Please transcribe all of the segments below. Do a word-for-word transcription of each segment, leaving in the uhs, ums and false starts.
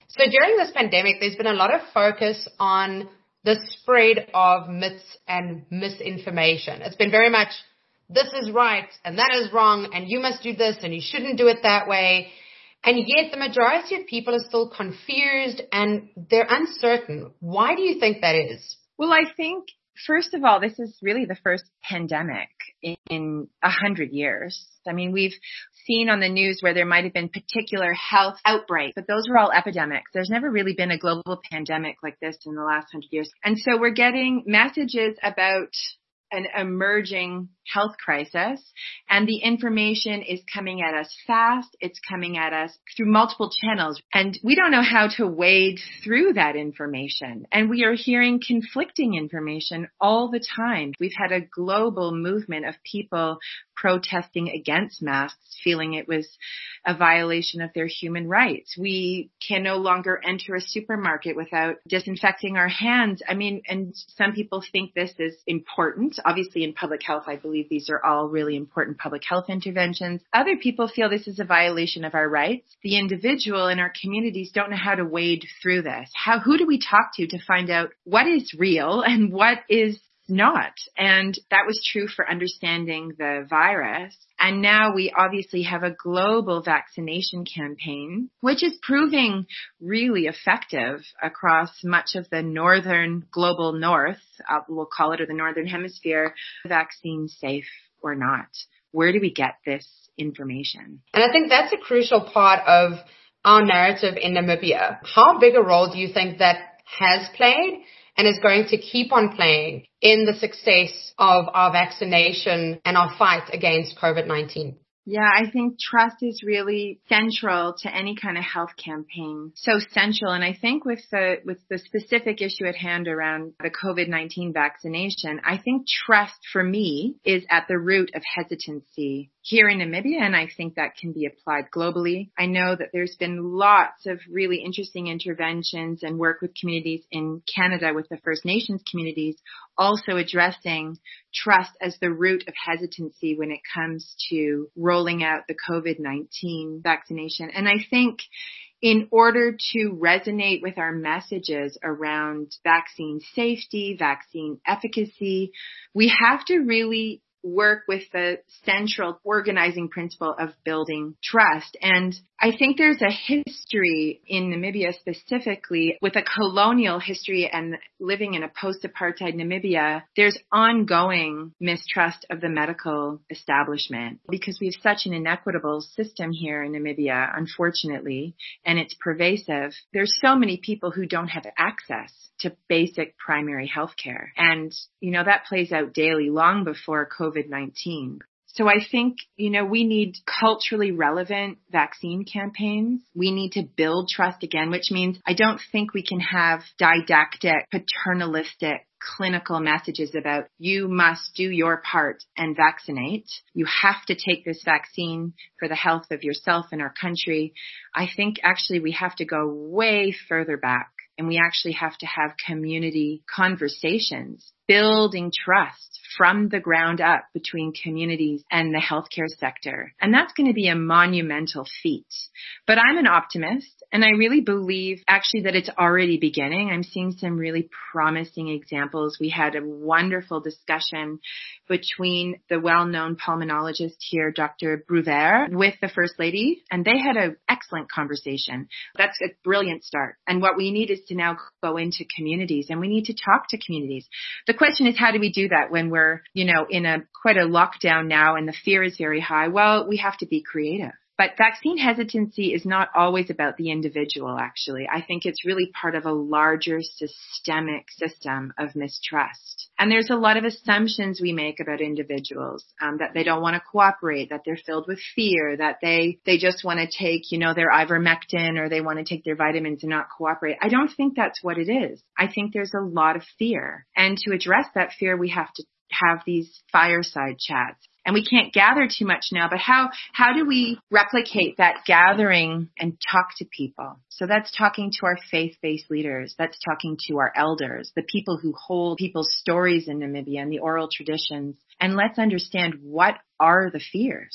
So during this pandemic, there's been a lot of focus on the spread of myths and misinformation. It's been very much, this is right and that is wrong and you must do this and you shouldn't do it that way. And yet the majority of people are still confused and they're uncertain. Why do you think that is? Well, I think, first of all, this is really the first pandemic in a hundred years. I mean, we've seen on the news where there might have been particular health outbreaks, but those were all epidemics. There's never really been a global pandemic like this in the last hundred years. And so we're getting messages about an emerging health crisis, and the information is coming at us fast. It's coming at us through multiple channels, and we don't know how to wade through that information. And we are hearing conflicting information all the time. We've had a global movement of people protesting against masks, feeling it was a violation of their human rights. We can no longer enter a supermarket without disinfecting our hands. I mean, and some people think this is important. Obviously, in public health, I believe these are all really important public health interventions. Other people feel this is a violation of our rights. The individual in our communities don't know how to wade through this. How, who do we talk to to find out what is real and what is not? And that was true for understanding the virus. And now we obviously have a global vaccination campaign, which is proving really effective across much of the northern global north, uh, we'll call it, or the northern hemisphere. Vaccine safe or not? Where do we get this information? And I think that's a crucial part of our narrative in Namibia. How big a role do you think that has played and is going to keep on playing in the success of our vaccination and our fight against COVID nineteen? Yeah, I think trust is really central to any kind of health campaign. So central. And I think with the with the specific issue at hand around the COVID nineteen vaccination, I think trust for me is at the root of hesitancy here in Namibia, and I think that can be applied globally. I know that there's been lots of really interesting interventions and work with communities in Canada, with the First Nations communities, also addressing trust as the root of hesitancy when it comes to rolling out the COVID nineteen vaccination. And I think in order to resonate with our messages around vaccine safety, vaccine efficacy, we have to really work with the central organizing principle of building trust. And I think there's a history in Namibia specifically with a colonial history and living in a post-apartheid Namibia. There's ongoing mistrust of the medical establishment because we have such an inequitable system here in Namibia, unfortunately, and it's pervasive. There's so many people who don't have access to basic primary health care. And, you know, that plays out daily long before COVID nineteen. So I think, you know, we need culturally relevant vaccine campaigns. We need to build trust again, which means I don't think we can have didactic, paternalistic, clinical messages about you must do your part and vaccinate. You have to take this vaccine for the health of yourself and our country. I think actually we have to go way further back. And we actually have to have community conversations, building trust from the ground up between communities and the healthcare sector. And that's going to be a monumental feat. But I'm an optimist, and I really believe actually that it's already beginning. I'm seeing some really promising examples. We had a wonderful discussion between the well-known pulmonologist here, Doctor Bruyère, with the First Lady, and they had an excellent conversation. That's a brilliant start. And what we need is to now go into communities, and we need to talk to communities. The question is, how do we do that when we're, you know, in a quite a lockdown now and the fear is very high? Well, we have to be creative. But vaccine hesitancy is not always about the individual, actually. I think it's really part of a larger systemic system of mistrust. And there's a lot of assumptions we make about individuals, um, that they don't want to cooperate, that they're filled with fear, that they, they just want to take, you know, their ivermectin or they want to take their vitamins and not cooperate. I don't think that's what it is. I think there's a lot of fear. And to address that fear, we have to have these fireside chats. And we can't gather too much now, but how, how do we replicate that gathering and talk to people? So that's talking to our faith-based leaders. That's talking to our elders, the people who hold people's stories in Namibia and the oral traditions. And let's understand, what are the fears?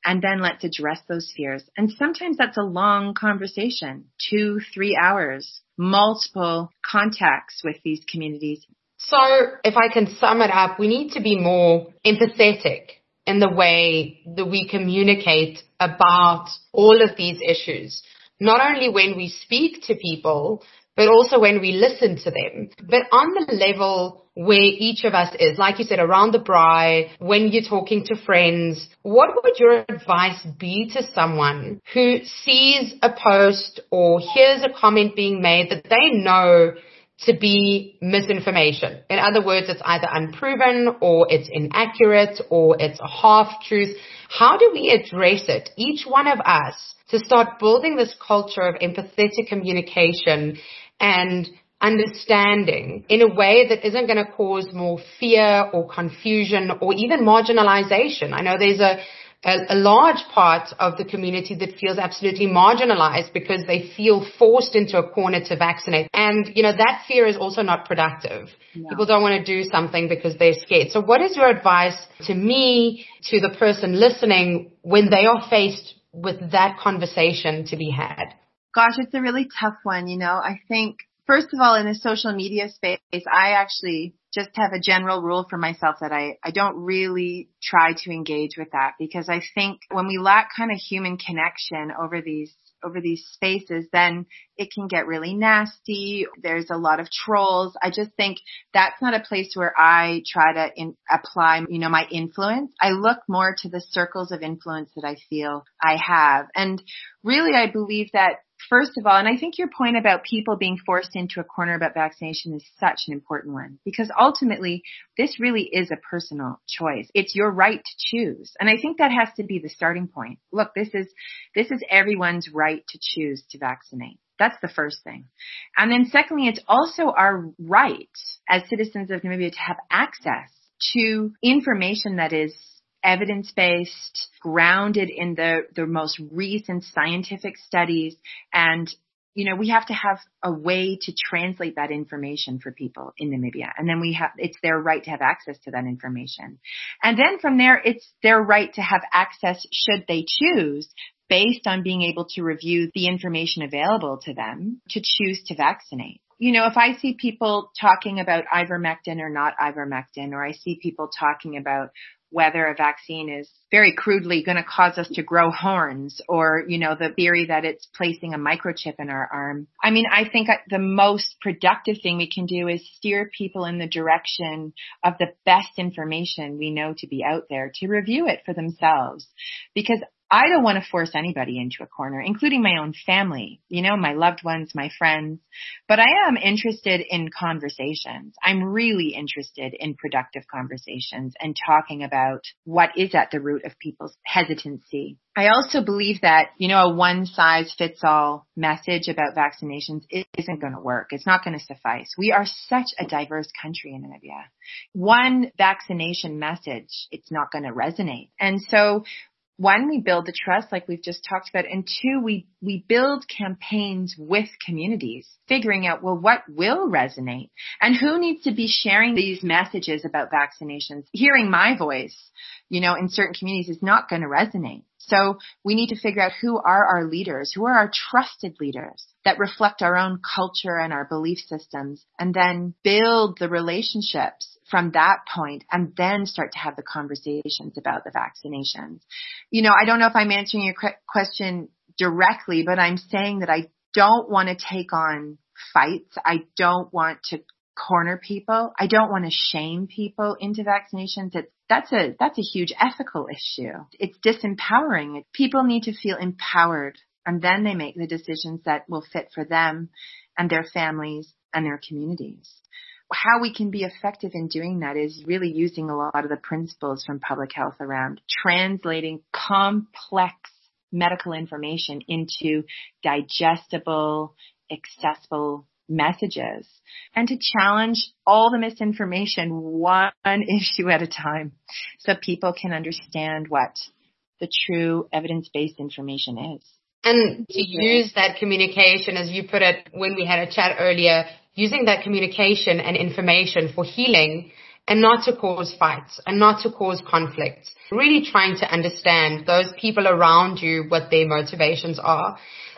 And then let's address those fears. And sometimes that's a long conversation, two, three hours, multiple contacts with these communities. So if I can sum it up, we need to be more empathetic in the way that we communicate about all of these issues, not only when we speak to people, but also when we listen to them. But on the level where each of us is, like you said, around the braai, when you're talking to friends, what would your advice be to someone who sees a post or hears a comment being made that they know to be misinformation? In other words, it's either unproven or it's inaccurate or it's a half-truth. How do we address it, each one of us, to start building this culture of empathetic communication and understanding in a way that isn't going to cause more fear or confusion or even marginalization? I know there's a A, a large part of the community that feels absolutely marginalized because they feel forced into a corner to vaccinate. And, you know, that fear is also not productive. No. People don't want to do something because they're scared. So what is your advice to me, to the person listening, when they are faced with that conversation to be had? Gosh, it's a really tough one. You know, I think, first of all, in the social media space, I actually just have a general rule for myself that I, I don't really try to engage with that, because I think when we lack kind of human connection over these over these spaces, then it can get really nasty. There's a lot of trolls. I just think that's not a place where I try to in, apply, you know, my influence. I look more to the circles of influence that I feel I have. And really, I believe that, first of all, and I think your point about people being forced into a corner about vaccination is such an important one, because ultimately this really is a personal choice. It's your right to choose. And I think that has to be the starting point. Look, this is, this is everyone's right to choose to vaccinate. That's the first thing. And then secondly, it's also our right as citizens of Namibia to have access to information that is evidence-based, grounded in the, the most recent scientific studies. And, you know, we have to have a way to translate that information for people in Namibia. And then we have, it's their right to have access to that information. And then from there, it's their right to have access, should they choose, based on being able to review the information available to them, to choose to vaccinate. You know, if I see people talking about ivermectin or not ivermectin, or I see people talking about whether a vaccine is very crudely going to cause us to grow horns, or, you know, the theory that it's placing a microchip in our arm. I mean, I think the most productive thing we can do is steer people in the direction of the best information we know to be out there, to review it for themselves. Because I don't want to force anybody into a corner, including my own family, you know, my loved ones, my friends. But I am interested in conversations. I'm really interested in productive conversations and talking about what is at the root of people's hesitancy. I also believe that, you know, a one-size-fits-all message about vaccinations isn't going to work. It's not going to suffice. We are such a diverse country in Namibia. One vaccination message, it's not going to resonate. And so, one, we build the trust like we've just talked about. And two, we, we build campaigns with communities, figuring out, well, what will resonate and who needs to be sharing these messages about vaccinations. Hearing my voice, you know, in certain communities is not going to resonate. So we need to figure out who are our leaders, who are our trusted leaders that reflect our own culture and our belief systems, and then build the relationships from that point, and then start to have the conversations about the vaccinations. You know, I don't know if I'm answering your question directly, but I'm saying that I don't want to take on fights. I don't want to corner people. I don't want to shame people into vaccinations. It's, that's a, that's a huge ethical issue. It's disempowering. People need to feel empowered, and then they make the decisions that will fit for them and their families and their communities. How we can be effective in doing that is really using a lot of the principles from public health around translating complex medical information into digestible, accessible messages, and to challenge all the misinformation one issue at a time so people can understand what the true evidence-based information is. And to use that communication, as you put it when we had a chat earlier, using that communication and information for healing and not to cause fights and not to cause conflicts. Really trying to understand those people around you, what their motivations are.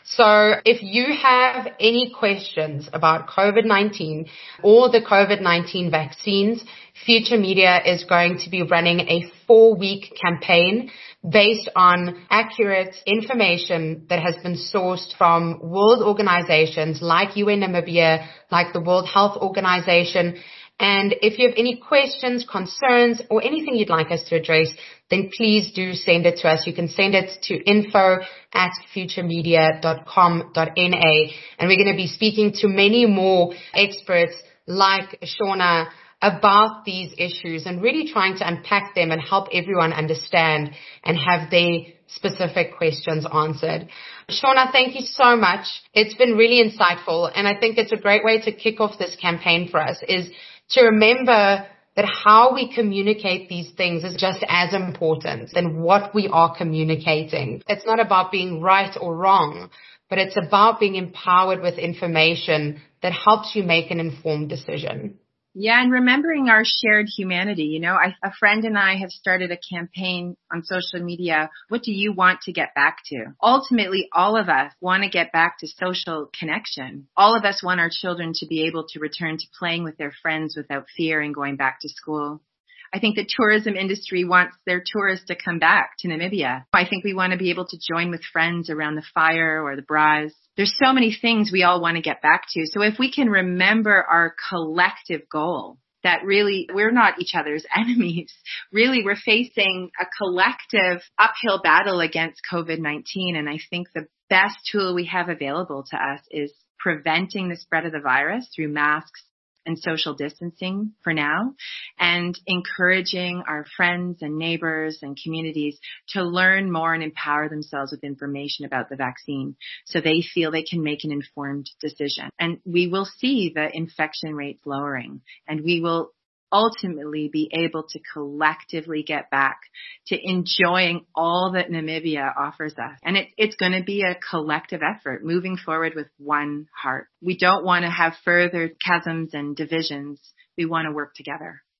So if you have any questions about COVID nineteen or the COVID nineteen vaccines, Future Media is going to be running a four-week campaign based on accurate information that has been sourced from world organizations like U N Namibia, like the World Health Organization. And if you have any questions, concerns, or anything you'd like us to address, then please do send it to us. You can send it to info at futuremedia dot com dot n a. And we're going to be speaking to many more experts like Shauna about these issues and really trying to unpack them and help everyone understand and have their specific questions answered. Shauna, thank you so much. It's been really insightful. And I think it's a great way to kick off this campaign for us is to remember that how we communicate these things is just as important than what we are communicating. It's not about being right or wrong, but it's about being empowered with information that helps you make an informed decision. Yeah, and remembering our shared humanity. You know, I, a friend and I have started a campaign on social media. What do you want to get back to? Ultimately, all of us want to get back to social connection. All of us want our children to be able to return to playing with their friends without fear and going back to school. I think the tourism industry wants their tourists to come back to Namibia. I think we want to be able to join with friends around the fire or the braais. There's so many things we all want to get back to. So if we can remember our collective goal, that really we're not each other's enemies. Really, we're facing a collective uphill battle against COVID nineteen. And I think the best tool we have available to us is preventing the spread of the virus through masks and social distancing for now, and encouraging our friends and neighbors and communities to learn more and empower themselves with information about the vaccine so they feel they can make an informed decision. And we will see the infection rates lowering, and we will ultimately be able to collectively get back to enjoying all that Namibia offers us. And it, it's going to be a collective effort moving forward with one heart. We don't want to have further chasms and divisions. We want to work together.